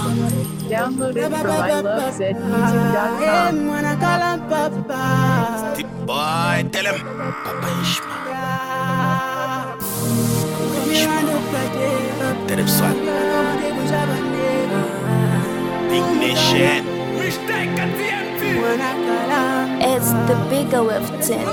Download it from ilovezmusic.com. The boy, tell him, Papa Ishma. Tell him swag. Big nation. It's the bigger with 10.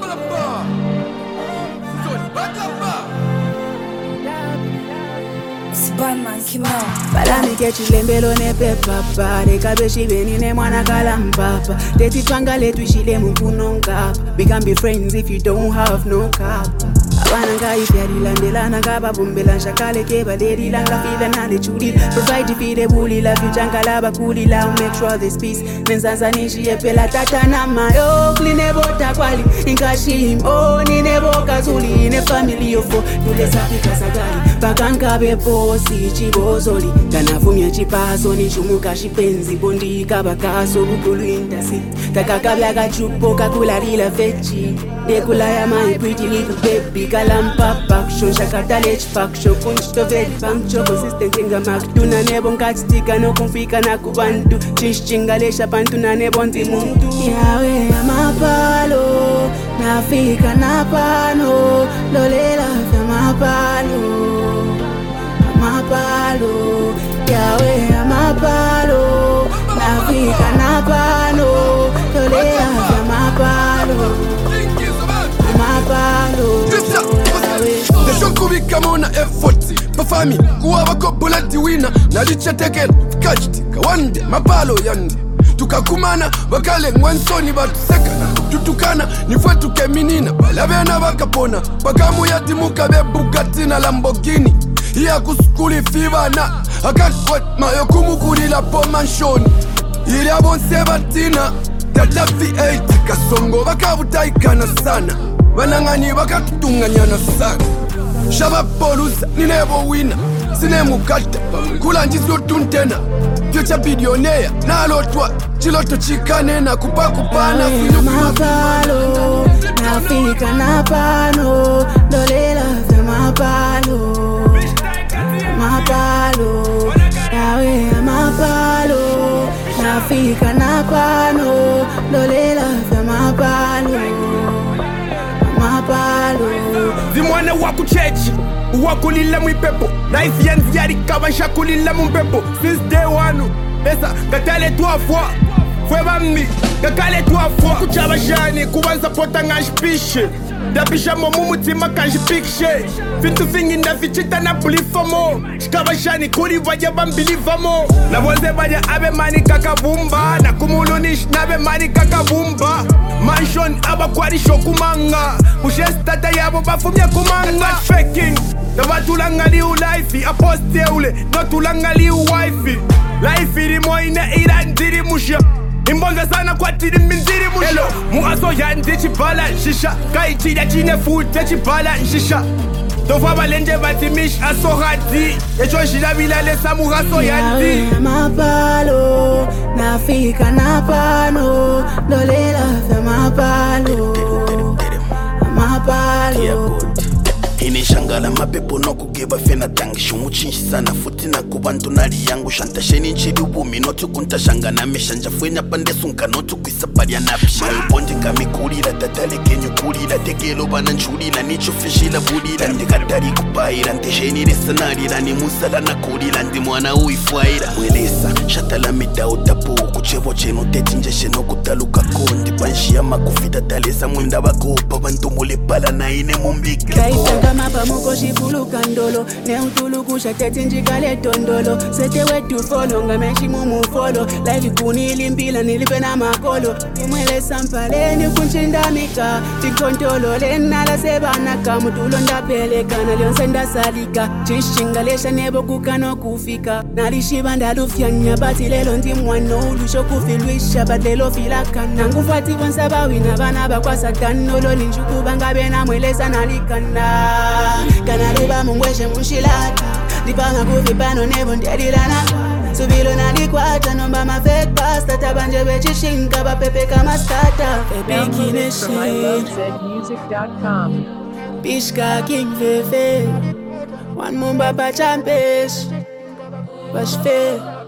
Spiderman Kimel. Balami kechilembelo nepepapa rekabeshibeni nemwana kalampapa teti twanga letu ishile mukunonka. We can be friends if you don't have no cap. Abana ngaifyalilandelana ngababumbela nshakale kebalelila ngafila nalechuli provide fide bulila fyuchanga bakulila make sure this peace nenzanza nishiye phela tata namayo klinebota kwali inkashimo nineboka zuli nefamily yofo tulesafika sakali bakankabe bosi chibozoli kanavumya chipaso nishumuka shipenzi bondi kabakaso bukuluindasi takakabla kachupo kakulalila vechi dekulaya my pretty little baby kalampapa kushonsha katalech paksho kunchito very punctual consistent inga makduna nebo nkachitika nokumfika nakubantu chishchingalesha pantu na nebo nzimuntu yawe amapalo nafika napano lolela vya mapalo amapalo yawe amapalo nafika napano lolela vya mapalo ndeshokubikamo na effort pafami kuwabakobula diwina nalichatekela kachitika wande mapalo yande tukakumana bakale ngwansoni batusekana tutukana nifwe tukeminina balabena bakapona bakamuyadimuka bebugatti na Lamborghini iya kuskuli fibana akakwatmayo kumukulila pomanshoni ili abonse batina tata V8 kasongo bakabutaikana sana banangani bakatunganyana sana shabapolusa ninebo wina sinemukata kulanjiswa tuntena future billionaire nalotwa chiloto chikane na kupakupana mapalo nafika napano lolela vya mapalo mapalo yawe mapalo nafika napano lolela vya mapalo mapalo zimwana wakuchechi wakulila mwipepo life yanzi yari kabasha kulila mumpepo since day one esa gatale 3 fois fwe bambi gakale 3 fois kuchabashani kubanza pota nganjpishe dabisha momu mutima kanjipikishe fintu fingi ndafichita na bulifamo shikabashani kuri vaja bambilivamo nabonze baja abe mani kakabumba na kumulunish nabe mani kakabumba mansion abakwarisho kumanga mushestata yabo bafumya kumanga faking nabatulanga liu life aposte ule notulanga liu wifi life irimo ina irandiri musha imbonga sana kwa tiri minziri musha muaso yandi chibala shisha kaichida chine fute chibala shisha tofa balenje batimish aso hati echo shida bilale samuhaso yandi mapalo nafika napano lolela vya mapalo mapalo ineshangala mapepo nokugeba fena tangisha umuchinshi sana futi nakubantu nali yangu shantasheni nchiri ubumi notukunta na meshanja fwenya pandesunga notukwisapalya napisha mayuponde kamikulila tatalekenyu kulila tekelo bana nchulila nichofishila bulila ndikatali kupayila nteshenile sanalila ni musala nakulila ndi mwana uifwaila mwelesa shatala midao tapu kuchevo chenu tetinjeshe nokutaluka kondi panshia makufita talesa mwenda bakopa bantu mulepala na ine mumbike mapa muko shifuluka ndolo neutulukusha tete njikale tondolo sete wetu folo ngameshi mumu folo life kunilimbila nilipe na makolo imwele sampaleni kunchindamika tikontolo lenala sebanaka mutulo ndapelekana lyonse ndasalika chishingalesha nebo kukano kufika nalishiba ndalufyanya bati lelo ndi mwano ulusho kufilwisha badlelo filakana ngufati bonsaba wina bana bakwasa tanolo linjukuba ngabe namweleza nalikana kanaliba mungweshe mushilata ndipanga kuvipano nebo ndiyadilana subilo nalikwata nomba mafake pasta tabanje bechishinka bapepeka mastata Download from ilovezmusic.com. Pishka king fefe one mumba pa champesh bashfe